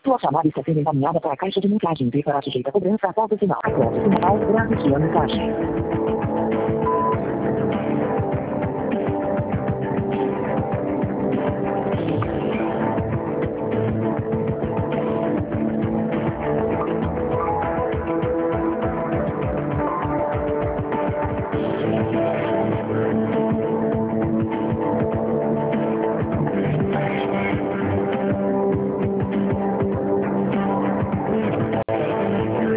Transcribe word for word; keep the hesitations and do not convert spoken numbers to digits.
Sua chamada está sendo encaminhada para a caixa de mensagem. Dê para sujeita a cobrança após o sinal. Após o sinal, grave sua mensagem.